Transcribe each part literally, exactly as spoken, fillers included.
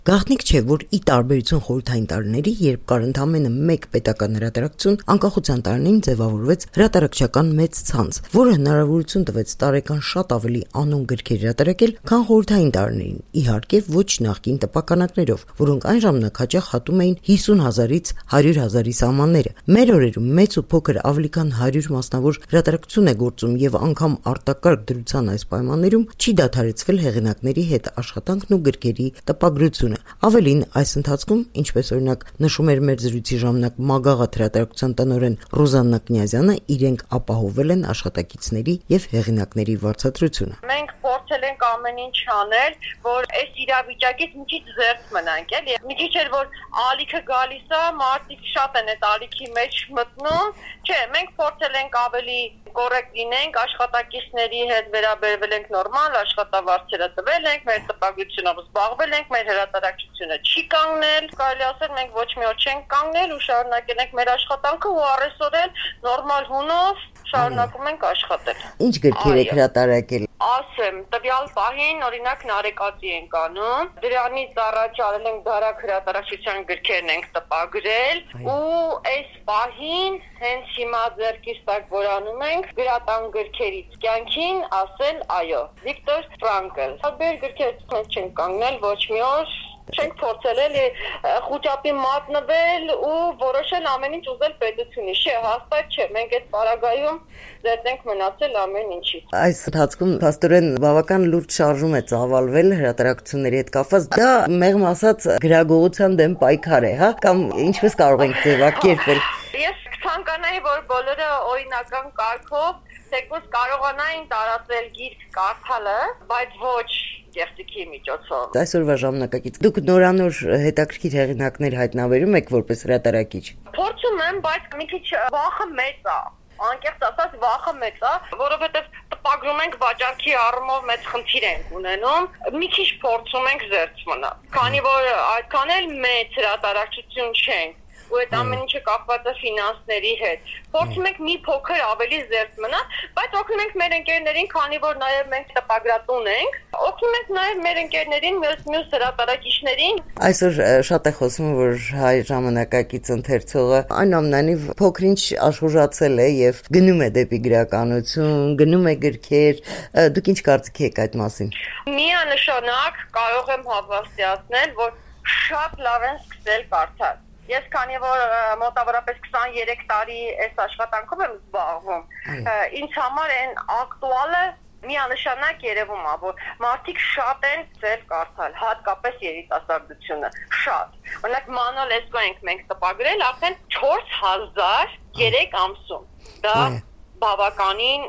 Գաղտնիք չէ, որ ի տարբերություն խորհրդային տարիների, երբ կար ընդամենը մեկ պետական հրատարակություն, անկախության տարիներին ձևավորվեց հրատարակչական մեծ ցանց, որը հնարավորություն տվեց տարեկան շատ ավելի անուն գրքեր հրատարակել, քան խորհրդային տարիներին, իհարկե ոչ նախկին տպականակներով, որոնք այն ժամանակ հաճախ հատում էին հիսուն հազարից հարյուր հազարի սահմանները։ Մեր օրերում մեծ ու փոքր ավելի քան հարյուր մասնավոր հրատարակություն է գործում եւ անգամ արտակարգ դրության այս պայմաններում չի դադարեցվել հեղինակների հետ աշխատանքն ու գրքերի տպագրությունը։ Ավելին, այս ընթացքում, ինչպես օրինակ նշում էր մեր զրույցի ժամանակ Մագաղաթ հրատարակության տնօրեն Ռոզաննա Կնյազյանը, իրենք ապահովել են աշխատակիցների եւ հեղինակների վարձատրությունը։ Մենք փորձել ենք ամեն ինչ անել, որ այս իրավիճակից մի քիչ զերծ մնանք, էլի։ Մի քիչ էր որ ալիքը գալիս է, մարդիկ շատ են այդ ալիքի մեջ մտնում։ Չէ, մենք փորձել ենք ավելի կոռեկտ լինենք, աշխատակիցների հետ վերաբերվել ենք նորմալ, աշխատավարձերը տվել ենք, մեր տպագրությունով զբաղվել ենք, մեր հրատարակչությունը չի կանգնել, կարելի ասել մենք ոչ մի օր չենք կանգնել ու շարունակել ենք մեր աշխատանքը ու առեսօր նորմալ հունով շարունակում ենք աշխատել։ Ինչ գրքեր եք հրատարակել։ Ասեմ, տվյալ պահին օրինակ Նարեկացի ենք անում, դրանից առաջ արել ենք դարակ հրատարակչության գրքերն ենք տպագրել ու այս պահին հենց հիմա ձեռքից տակ որ անում ենք գրատան գրքերից կյանքին ասել այո, Վիկտոր Ֆրանկլ։ Տարբեր գրքերից մենք չենք կանգնել ոչ մի օր, չենք փորձել էլի խոճապի մատնվել ու որոշել ամեն ինչ ուզել պետությունի։ Չէ, հաստատ չէ, մենք այդ պարագայում ձեզ ենք մնացել ամեն ինչից։ Այս ընթացքում փաստորեն բավական լուրջ շարժում է ծավալվել հրատարակությունների հետ կապված։ Դա մեղմ ասած գրագողության դեմ պայքար է, հա, կամ ինչպես կարող ենք ձևակերպել։ Ես ցանկանայի, որ բոլորը օրինական կարգով թեկուզ կարողանային տարածել գիրք կարդալը, բայց ոչ կեղծիքի միջոցով։ Այսօրվա ժամանակակից դուք նորանոր հետաքրքիր հեղինակներ հայտնաբերում եք որպես հրատարակիչ։ Փորձում եմ, բայց մի քիչ վախը մեծ է։ Անկեղծ ասած վախը մեծ է, որովհետև տպագրում ենք վաճառքի առումով մեծ խնդիր ենք ունենում։ Մի քիչ փորձում ենք զերծ մնալ, քանի որ այդքան էլ մեծ հրատարակչություն չենք։ Ու այդ ամեն ինչը կապված է ֆինանսների հետ։ Փորձում ենք մի փոքր ավելի զերծ մնալ, բայց օգնում ենք մեր ընկերներին, քանի որ նաև մենք տպագրատուն ենք, օգնում ենք նաև մեր ընկերներին, մյուս մյուս հրատարակիչներին։ Այսօր շատ է խոսում, որ Հայ ժամանակակից ընթերցողը այնուամենայնիվ փոքր-ինչ աշխուժացել է եւ գնում է դեպի գրականություն, գնում է գրքեր։ Դուք ինչ կարծիք եք այդ մասին։ Միանշանակ կարող եմ հավաստիացնել, որ շատ լավ են սկսել կարդալ։ Ես քանի որ մոտավորապես քսաներեք տարի այս աշխատանքով եմ զբաղվում, ինձ համար այն ակտուալը միանշանակ երևում է, որ մարդիկ շատ են ցել կարդալ, հատկապես երիտասարդությունը, շատ։ Օրինակ Մանուել Էսկո ենք մենք տպագրել արդեն չորս հազար երեք ամսում։ Դա բավականին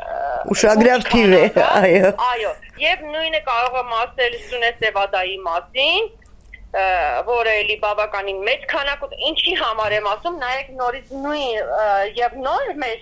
ուշագրավ թիվ է, այո։ Այո, եւ նույնը կարող եմ ասել Սյունե Սևադայի մասին, որը էլի բավականին մեծ քանակ, ինչի համար եմ ասում, նայեք նորից նույն եւ նոր մեր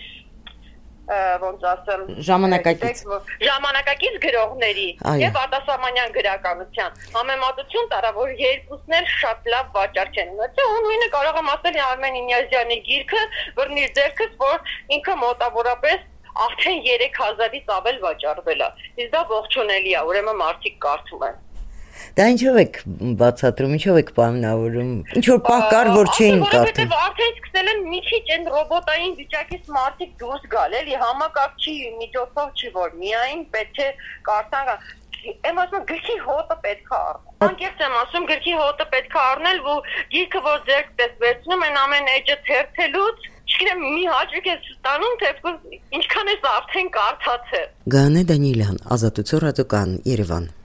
ոնց ասեմ ժամանակակից ժամանակակից գրողների եւ արտասահմանյան գրականության համեմատություն տարա, որ երկուսն էլ շատ լավ վաճառք են ունեցել, ու նույնը կարող եմ ասել Արմեն Ինյազյանի գիրքը, բռնի ձեռքս, որ ինքը մոտավորապես արդեն երեք հազարից ավել վաճառվել է։ Իսկ դա ողջունելի է, ուրեմն մարդիկ կարդում են։ Դա ինչով եք բացատրում, ինչով եք պայմանավորում, ինչ որ պահ կար, որ չէին կարդում։ Որովհետև արդեն սկսել են մի քիչ այն ռոբոտային վիճակից մարդիկ դուրս գալ, էլի համակարգչի միջոցով չի, որ միայն պետք է կարդան։ Եմ ասում, գրքի հոտը պետք է առնել։ Անկեղծ եմ ասում, գրքի հոտը պետք է առնել, ու գիրքը որ ձեռք պես վերցնում են ամեն էջը թերթելուց, չգիտեմ, մի հաճույք է ստանում, թե ինչքան ես արդեն կարդացել։ Գանե Դանիելյան, Ազատություն ռադիոկայան, Երևան։